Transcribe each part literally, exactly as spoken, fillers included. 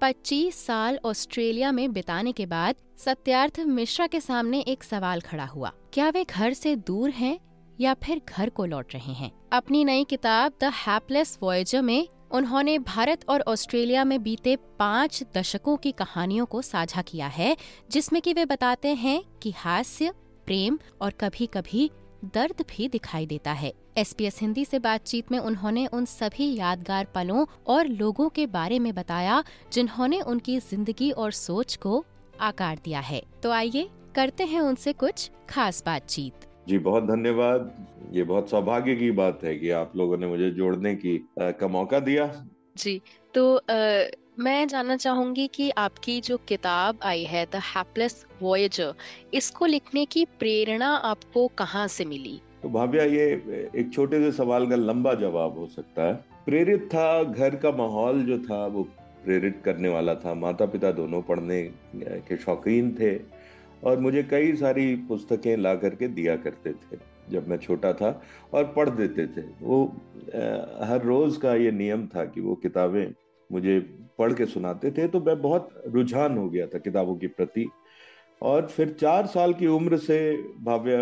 पच्चीस साल ऑस्ट्रेलिया में बिताने के बाद सत्यार्थ मिश्रा के सामने एक सवाल खड़ा हुआ। क्या वे घर से दूर हैं या फिर घर को लौट रहे हैं? अपनी नई किताब द हैपलेस वॉयेजर में उन्होंने भारत और ऑस्ट्रेलिया में बीते पाँच दशकों की कहानियों को साझा किया है, जिसमें कि वे बताते हैं कि हास्य, प्रेम और कभी कभी दर्द भी दिखाई देता है। एस बी एस हिंदी से बातचीत में उन्होंने उन सभी यादगार पलों और लोगों के बारे में बताया जिन्होंने उनकी जिंदगी और सोच को आकार दिया है। तो आइए करते हैं उनसे कुछ खास बातचीत। जी बहुत धन्यवाद। ये बहुत सौभाग्य की बात है कि आप लोगों ने मुझे जोड़ने की आ, का मौका दिया। जी तो आ, मैं जानना चाहूंगी कि आपकी जो किताब आई है द हैपलेस वॉयेजर, इसको लिखने की प्रेरणा आपको कहाँ से मिली? तो भाव्या, ये एक छोटे से सवाल का लंबा जवाब हो सकता है। प्रेरित था, घर का माहौल जो था वो प्रेरित करने वाला था। माता पिता दोनों पढ़ने के शौकीन थे और मुझे कई सारी पुस्तकें ला करके दिया करते थे जब मैं छोटा था और पढ़ देते थे। वो आ, हर रोज का ये नियम था कि वो किताबें मुझे पढ़ के सुनाते थे, तो मैं बहुत रुझान हो गया था किताबों के प्रति। और फिर चार साल की उम्र से भाव्य,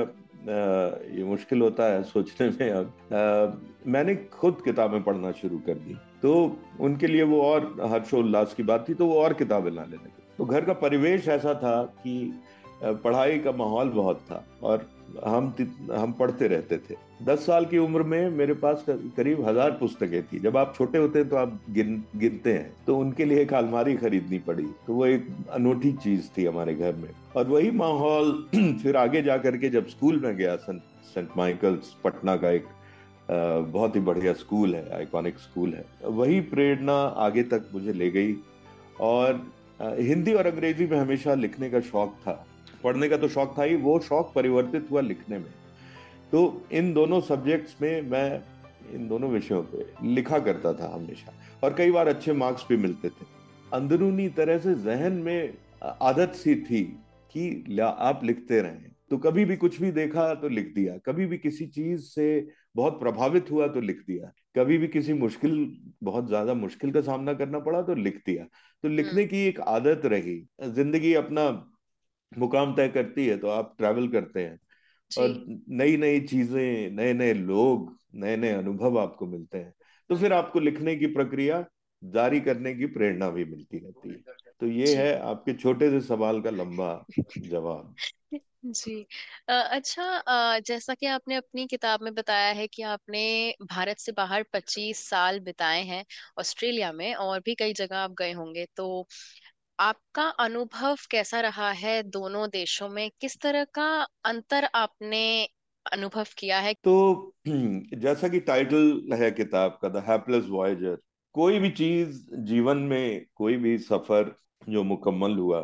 ये मुश्किल होता है सोचने में अब, आ, मैंने खुद किताबें पढ़ना शुरू कर दी। तो उनके लिए वो और हर्षोल्लास की बात थी, तो वो और किताबें लाने लगे। तो घर का परिवेश ऐसा था कि पढ़ाई का माहौल बहुत था और हम हम पढ़ते रहते थे। दस साल की उम्र में मेरे पास करीब हजार पुस्तकें थी। जब आप छोटे होते हैं तो आप गिन गिनते हैं, तो उनके लिए एक अलमारी खरीदनी पड़ी। तो वो एक अनोखी चीज थी हमारे घर में। और वही माहौल फिर आगे जा करके जब स्कूल में गया, सेंट माइकल्स पटना का एक बहुत ही बढ़िया स्कूल है, आइकॉनिक स्कूल है, वही प्रेरणा आगे तक मुझे ले गई। और हिंदी और अंग्रेजी में हमेशा लिखने का शौक था। पढ़ने का तो शौक था ही, वो शौक परिवर्तित हुआ लिखने में। तो इन दोनों सब्जेक्ट्स में मैं इन दोनों विषयों पे लिखा करता था हमेशा, और कई बार अच्छे मार्क्स भी मिलते थे। अंदरूनी तरह से जहन में आदत सी थी कि आप लिखते रहें। तो कभी भी कुछ भी देखा तो लिख दिया, कभी भी किसी चीज से बहुत प्रभावित हुआ तो लिख दिया, कभी भी किसी मुश्किल, बहुत ज्यादा मुश्किल का सामना करना पड़ा तो लिख दिया। तो लिखने की एक आदत रही। जिंदगी अपना मुकाम तय करती है, तो आप ट्रैवल करते हैं और नई नई चीजें, नए नए लोग, नए नए अनुभव आपको मिलते हैं। तो फिर आपको लिखने की प्रक्रिया जारी करने की प्रेरणा भी मिलती रहती है। तो ये है आपके छोटे से सवाल का लंबा जवाब। जी अ, अच्छा, अ, जैसा कि आपने अपनी किताब में बताया है कि आपने भारत से बाहर पच्चीस साल बिताए हैं, ऑस्ट्रेलिया में और भी कई जगह आप गए होंगे, तो आपका अनुभव कैसा रहा है दोनों देशों में? किस तरह का अंतर आपने अनुभव किया है? तो जैसा कि टाइटल है किताब का, द हैपलेस वॉयेजर, कोई भी चीज जीवन में, कोई भी सफर जो मुकम्मल हुआ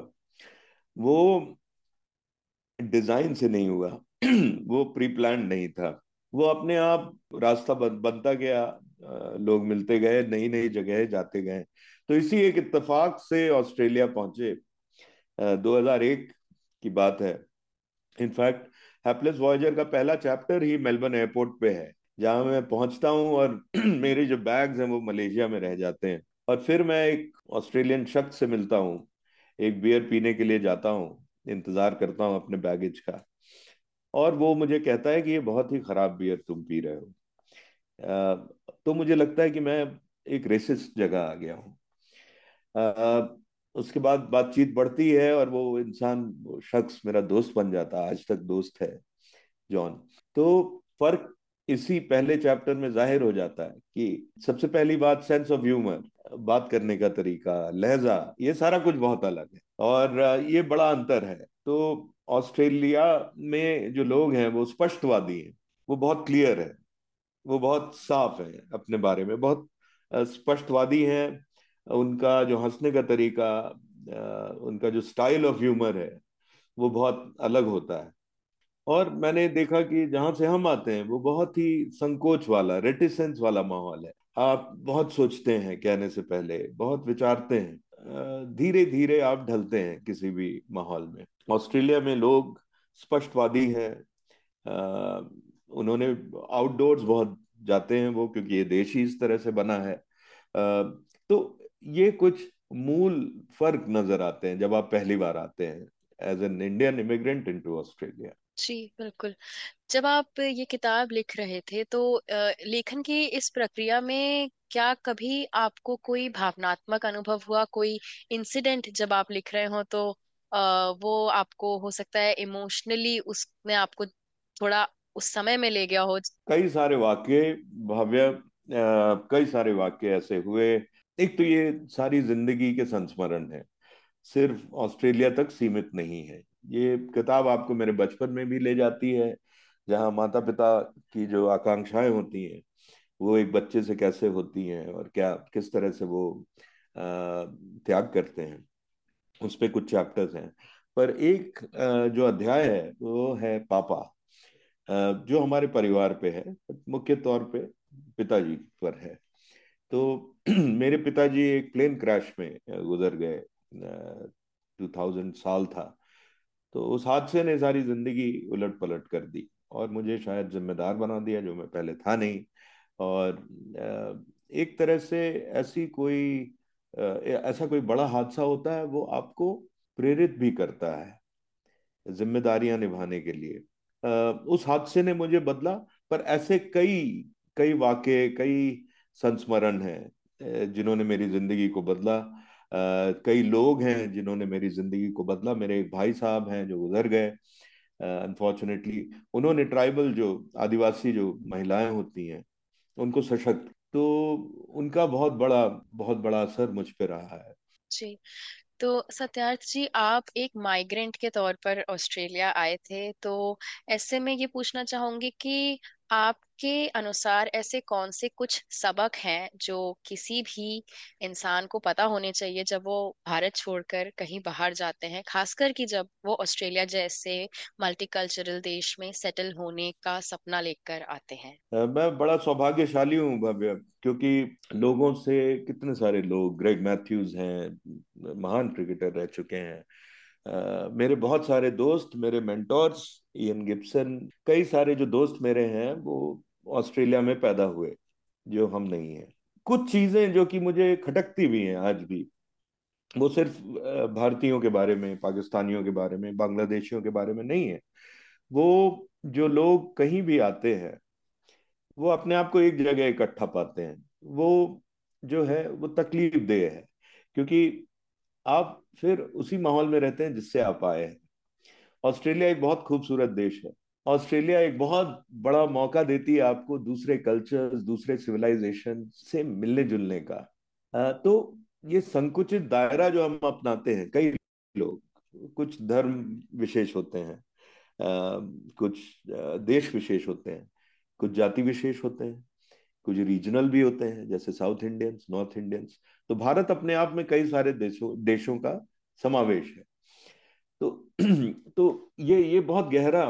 वो डिजाइन से नहीं हुआ। वो प्री प्लान नहीं था। वो अपने आप रास्ता बन, बनता गया। अ, लोग मिलते गए, नई नई जगह जाते गए। तो इसी एक इत्तेफाक से ऑस्ट्रेलिया पहुंचे। अ, दो हज़ार एक की बात है। इनफैक्ट हैपलेस वॉयेजर का पहला चैप्टर ही मेलबर्न एयरपोर्ट पे है, जहां मैं पहुंचता हूं और मेरे जो बैग्स हैं वो मलेशिया में रह जाते हैं। और फिर मैं एक ऑस्ट्रेलियन शख्स से मिलता हूं, एक बियर पीने के लिए जाता हूं, इंतजार करता हूं अपने बैगेज का। और वो मुझे कहता है कि ये बहुत ही खराब बियर तुम पी रहे हो। अ, तो मुझे लगता है कि मैं एक रेसिस्ट जगह आ गया हूँ। अ, उसके बाद बातचीत बढ़ती है और वो इंसान, वो शख्स मेरा दोस्त बन जाता है, आज तक दोस्त है, जॉन। तो फर्क इसी पहले चैप्टर में जाहिर हो जाता है कि सबसे पहली बात, सेंस ऑफ ह्यूमर, बात करने का तरीका, लहजा, ये सारा कुछ बहुत अलग है और ये बड़ा अंतर है। तो ऑस्ट्रेलिया में जो लोग हैं वो स्पष्टवादी हैं, वो बहुत क्लियर है, वो बहुत साफ है अपने बारे में, बहुत अ, स्पष्टवादी हैं। उनका जो हंसने का तरीका, अ, उनका जो स्टाइल ऑफ ह्यूमर है वो बहुत अलग होता है। और मैंने देखा कि जहां से हम आते हैं वो बहुत ही संकोच वाला, रेटिसेंस वाला माहौल है। आप बहुत सोचते हैं कहने से पहले, बहुत विचारते हैं, धीरे धीरे आप ढलते हैं किसी भी माहौल में। ऑस्ट्रेलिया में लोग स्पष्टवादी हैं। अ, उन्होंने आउटडोर्स बहुत जाते हैं वो, क्योंकि ये देश ही इस तरह से बना है। अ, तो ये कुछ मूल फर्क नजर आते हैं जब आप पहली बार आते हैं as an Indian immigrant into Australia. जी बिल्कुल। जब आप ये किताब लिख रहे थे तो अ, लेखन की इस प्रक्रिया में क्या कभी आपको कोई भावनात्मक अनुभव हुआ, कोई इंसिडेंट जब आप लिख रहे हो तो अ, वो आपको हो सकता है इमोशनली उसने आपको थोड़ा उस समय में ले गया हो? कई सारे वाक्य भव्य, अ, कई सारे वाक्य ऐसे हुए। एक तो ये सारी जिंदगी के संस्मरण है, सिर्फ ऑस्ट्रेलिया तक सीमित नहीं है। ये किताब आपको मेरे बचपन में भी ले जाती है, जहाँ माता पिता की जो आकांक्षाएं होती हैं वो एक बच्चे से कैसे होती हैं और क्या किस तरह से वो अ, त्याग करते हैं। उस पे कुछ चैप्टर्स हैं। पर एक अ, जो अध्याय है वो है पापा, अ, जो हमारे परिवार पे है, मुख्य तौर पे पिताजी पर है। तो मेरे पिताजी एक प्लेन क्रैश में गुजर गए, टू थाउजेंड साल था। तो उस हादसे ने सारी जिंदगी उलट पलट कर दी और मुझे शायद जिम्मेदार बना दिया, जो मैं पहले था नहीं। और अ, एक तरह से ऐसी कोई अ, ऐसा कोई बड़ा हादसा होता है वो आपको प्रेरित भी करता है जिम्मेदारियां निभाने के लिए। अ, उस हादसे ने मुझे बदला। पर ऐसे कई कई वाक़े, कई संस्मरण हैं अ, जिन्होंने मेरी जिंदगी को बदला। अ, कई लोग हैं जिन्होंने मेरी जिंदगी को बदला। मेरे एक भाई साहब हैं जो गुजर गए अनफॉर्चुनेटली। उन्होंने ट्राइबल जो आदिवासी जो महिलाएं होती हैं उनको सशक्त, तो उनका बहुत बड़ा बहुत बड़ा असर मुझ पे रहा है। जी। तो सत्यार्थ जी, आप एक माइग्रेंट के तौर पर ऑस्ट्रेलिया आए थे, तो ऐसे में ये पूछना चाहूंगी कि आपके अनुसार ऐसे कौन से कुछ सबक हैं जो किसी भी इंसान को पता होने चाहिए जब वो भारत छोड़कर कहीं बाहर जाते हैं, खासकर कि जब वो ऑस्ट्रेलिया जैसे मल्टीकल्चरल देश में सेटल होने का सपना लेकर आते हैं? अ, मैं बड़ा सौभाग्यशाली हूँ भव्य, क्योंकि लोगों से, कितने सारे लोग, ग्रेग मैथ्यूज हैं, महान क्रिकेटर रह चुके हैं। अ, मेरे बहुत सारे दोस्त, मेरे मेंटोर्स, इयन गिब्सन, कई सारे जो दोस्त मेरे हैं वो ऑस्ट्रेलिया में पैदा हुए, जो हम नहीं हैं। कुछ चीजें जो कि मुझे खटकती भी हैं आज भी, वो सिर्फ अ, भारतीयों के बारे में, पाकिस्तानियों के बारे में, बांग्लादेशियों के बारे में नहीं है। वो जो लोग कहीं भी आते हैं वो अपने आप को एक जगह इकट्ठा पाते हैं। वो जो है वो तकलीफ देह है, क्योंकि आप फिर उसी माहौल में रहते हैं जिससे आप आए हैं। ऑस्ट्रेलिया एक बहुत खूबसूरत देश है। ऑस्ट्रेलिया एक बहुत बड़ा मौका देती है आपको दूसरे कल्चर्स, दूसरे सिविलाइजेशन से मिलने जुलने का। अ, तो ये संकुचित दायरा जो हम अपनाते हैं, कई लोग, कुछ धर्म विशेष होते हैं, अ, कुछ अ, देश विशेष होते हैं, कुछ जाति विशेष होते हैं, कुछ रीजनल भी होते हैं जैसे साउथ इंडियंस, नॉर्थ इंडियंस। तो भारत अपने आप में कई सारे देशों देशों का समावेश है। तो तो ये ये बहुत गहरा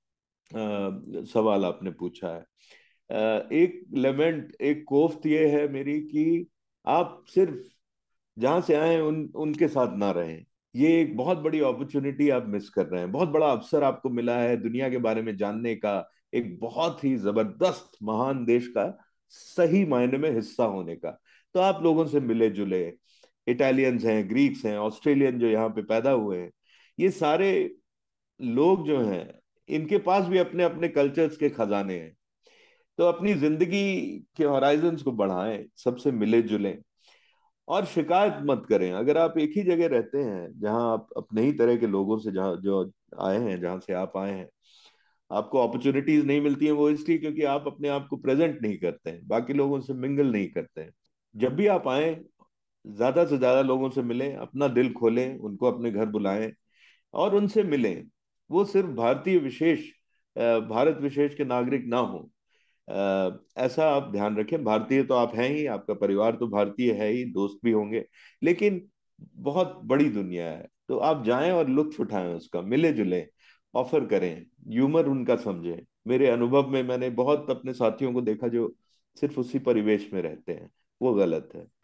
अ, सवाल आपने पूछा है। अ, एक लेमेंट, एक कोफ्त ये है मेरी कि आप सिर्फ जहां से आए उन उनके साथ ना रहें। ये एक बहुत बड़ी अपॉर्चुनिटी आप मिस कर रहे हैं। बहुत बड़ा अवसर आपको मिला है दुनिया के बारे में जानने का, एक बहुत ही जबरदस्त महान देश का सही मायने में हिस्सा होने का। तो आप लोगों से मिले जुले, इटालियंस हैं, ग्रीक्स हैं, ऑस्ट्रेलियन जो यहाँ पे पैदा हुए हैं, ये सारे लोग जो हैं, इनके पास भी अपने अपने कल्चर्स के खजाने हैं। तो अपनी जिंदगी के हॉराइजन्स को बढ़ाएं, सबसे मिले जुलें और शिकायत मत करें। अगर आप एक ही जगह रहते हैं जहां आप अपने ही तरह के लोगों से, जहां जो आए हैं, जहां से आप आए हैं, आपको अपॉर्चुनिटीज नहीं मिलती हैं, वो इसलिए क्योंकि आप अपने आप को प्रेजेंट नहीं करते हैं, बाकी लोगों से मिंगल नहीं करते हैं। जब भी आप आए, ज्यादा से ज्यादा लोगों से मिलें, अपना दिल खोलें, उनको अपने घर बुलाएं और उनसे मिलें। वो सिर्फ भारतीय विशेष, अ, भारत विशेष के नागरिक ना हो, अ, ऐसा आप ध्यान रखें। भारतीय तो आप हैं ही, आपका परिवार तो भारतीय है ही, दोस्त भी होंगे, लेकिन बहुत बड़ी दुनिया है। तो आप जाएं और लुत्फ उठाएं उसका, मिले जुले, ऑफर करें, ह्यूमर उनका समझें। मेरे अनुभव में मैंने बहुत अपने साथियों को देखा जो सिर्फ उसी परिवेश में रहते हैं, वो गलत है।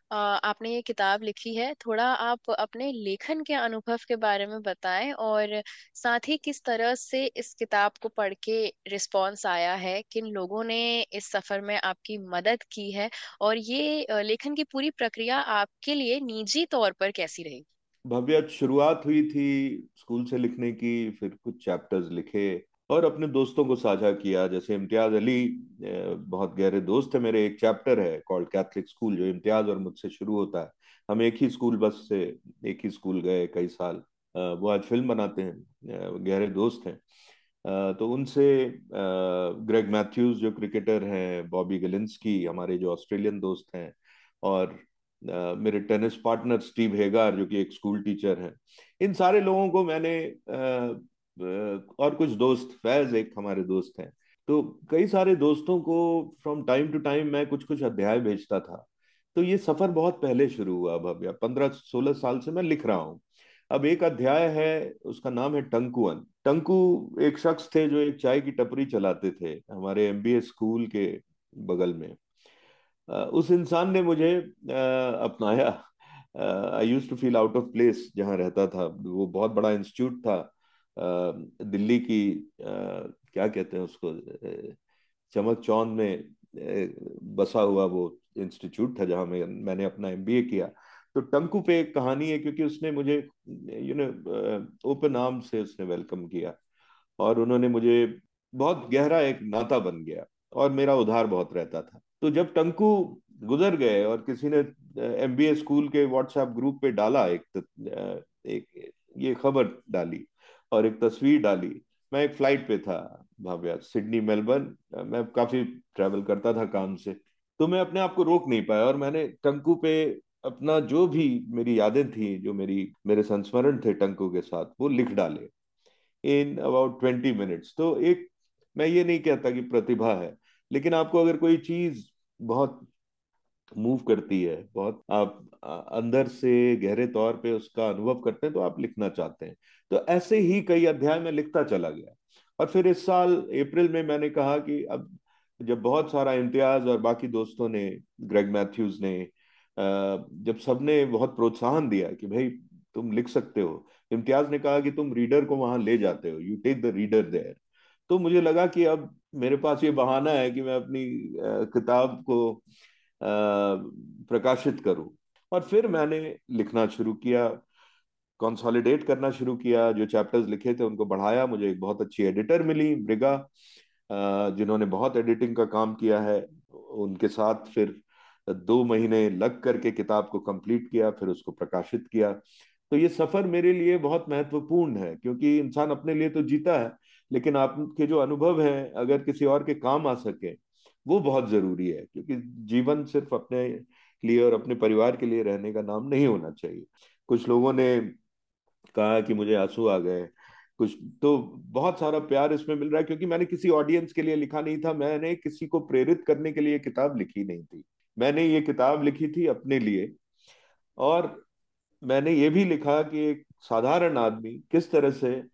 आपने ये किताब लिखी है, थोड़ा आप अपने लेखन के अनुभव के बारे में बताएं और साथ ही किस तरह से इस किताब को पढ़ के रिस्पॉन्स आया है, किन लोगों ने इस सफर में आपकी मदद की है और ये अ, लेखन की पूरी प्रक्रिया आपके लिए निजी तौर पर कैसी रही। भव्या, शुरुआत हुई थी स्कूल से लिखने की, फिर कुछ चैप्टर्स लिखे और अपने दोस्तों को साझा किया। जैसे इम्तियाज अली, अ, बहुत गहरे दोस्त है मेरे। एक चैप्टर है कॉल्ड कैथलिक स्कूल, जो इम्तियाज और मुझसे शुरू होता है। हम एक ही स्कूल बस से एक ही स्कूल गए कई साल। अ, वो आज फिल्म बनाते हैं, अ, गहरे दोस्त हैं। अ, तो उनसे ग्रेग मैथ्यूज जो क्रिकेटर हैं, बॉबी गिलिंस्की हमारे जो ऑस्ट्रेलियन दोस्त हैं, और अ, मेरे टेनिस पार्टनर स्टीव हेगार जो कि एक स्कूल टीचर हैं, इन सारे लोगों को मैंने अ, अ, और कुछ दोस्त, फैज एक हमारे दोस्त हैं, तो कई सारे दोस्तों को फ्रॉम टाइम टू टाइम मैं कुछ कुछ अध्याय भेजता था। तो ये सफर बहुत पहले शुरू हुआ भव्या, पंद्रह सोलह साल से मैं लिख रहा हूँ। अब एक अध्याय है, उसका नाम है टंकुअन। टंकू एक शख्स थे जो एक चाय की टपरी चलाते थे हमारे एमबीए स्कूल के बगल में। अ, उस इंसान ने मुझे अ, अपनाया। I use to feel out of place जहाँ रहता था। वो बहुत बड़ा इंस्टीट्यूट था, अ, दिल्ली की, अ, क्या कहते हैं उसको, अ, चमक चौंद में अ, बसा हुआ वो इंस्टीट्यूट था जहाँ मैं मैंने अपना एमबीए किया। तो टंकू पे एक कहानी है, क्योंकि उसने मुझे यू नो ओपन आर्म से उसने वेलकम किया, और उन्होंने मुझे, बहुत गहरा एक नाता बन गया, और मेरा उधार बहुत रहता था। तो जब टंकू गुजर गए और किसी ने एमबीए स्कूल के व्हाट्सएप ग्रुप पे डाला, एक एक ये खबर डाली और एक तस्वीर डाली। मैं एक फ्लाइट पे था भाव्या, सिडनी मेलबर्न। मैं काफी ट्रैवल करता था काम से, तो मैं अपने आप को रोक नहीं पाया, और मैंने टंकू पे अपना जो भी मेरी यादें थी, जो मेरी मेरे संस्मरण थे टंकू के साथ, वो लिख डाले इन अबाउट ट्वेंटी मिनट्स। तो एक, मैं ये नहीं कहता कि प्रतिभा है, लेकिन आपको अगर कोई चीज बहुत मूव करती है, बहुत आप आ, अंदर से गहरे तौर पे उसका अनुभव करते हैं, तो आप लिखना चाहते हैं। तो ऐसे ही कई अध्याय में लिखता चला गया। और फिर इस साल अप्रैल में मैंने कहा कि अब जब बहुत सारा, इम्तियाज और बाकी दोस्तों ने, ग्रेग मैथ्यूज ने, अ, जब सबने बहुत प्रोत्साहन दिया कि भाई तुम लिख सकते हो, इम्तियाज ने कहा कि तुम रीडर को वहां ले जाते हो, you take the reader there, तो मुझे लगा कि अब मेरे पास ये बहाना है कि मैं अपनी अ, किताब को अ, प्रकाशित करूं। और फिर मैंने लिखना शुरू किया, कंसोलिडेट करना शुरू किया। जो चैप्टर्स लिखे थे उनको बढ़ाया। मुझे एक बहुत अच्छी एडिटर मिली, मृगा, अ, जिन्होंने बहुत एडिटिंग का काम किया है। उनके साथ फिर दो महीने लग करके किताब को कंप्लीट किया, फिर उसको प्रकाशित किया। तो ये सफर मेरे लिए बहुत महत्वपूर्ण है, क्योंकि इंसान अपने लिए तो जीता है, लेकिन आपके जो अनुभव हैं अगर किसी और के काम आ सके, वो बहुत जरूरी है। क्योंकि जीवन सिर्फ अपने लिए और अपने परिवार के लिए रहने का नाम नहीं होना चाहिए। कुछ लोगों ने कहा कि मुझे आंसू आ गए, कुछ तो बहुत सारा प्यार इसमें मिल रहा है, क्योंकि मैंने किसी ऑडियंस के लिए लिखा नहीं था, मैंने किसी को प्रेरित करने के लिए किताब लिखी नहीं थी। मैंने ये किताब लिखी थी अपने लिए। और मैंने ये भी लिखा कि एक साधारण आदमी किस तरह से अ,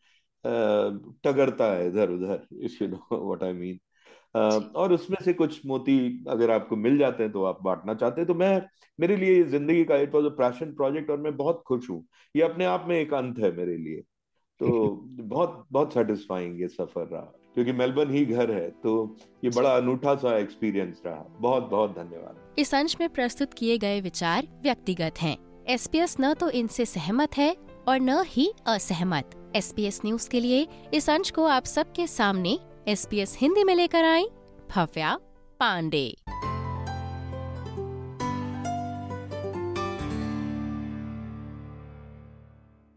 टगरता है इधर उधर, if you know what I mean. जी। और उसमें से कुछ मोती अगर आपको मिल जाते हैं तो आप बांटना चाहते हैं। तो मैं, मेरे लिए ये जिंदगी का it was a passion project, और मैं बहुत खुश हूँ। ये अपने आप में एक अंत है मेरे लिए। तो बहुत बहुत सेटिस्फाइंग ये सफर रहा, क्योंकि मेलबर्न ही घर है। तो ये जी। बड़ा अनूठा सा एक्सपीरियंस रहा। बहुत बहुत धन्यवाद। इस अंश में प्रस्तुत किए गए विचार व्यक्तिगत हैं। एसपीएस न तो इनसे सहमत है और न ही असहमत। एसपीएस न्यूज के लिए इस अंश को आप सबके सामने एसपीएस हिंदी में लेकर आई भव्या पांडे।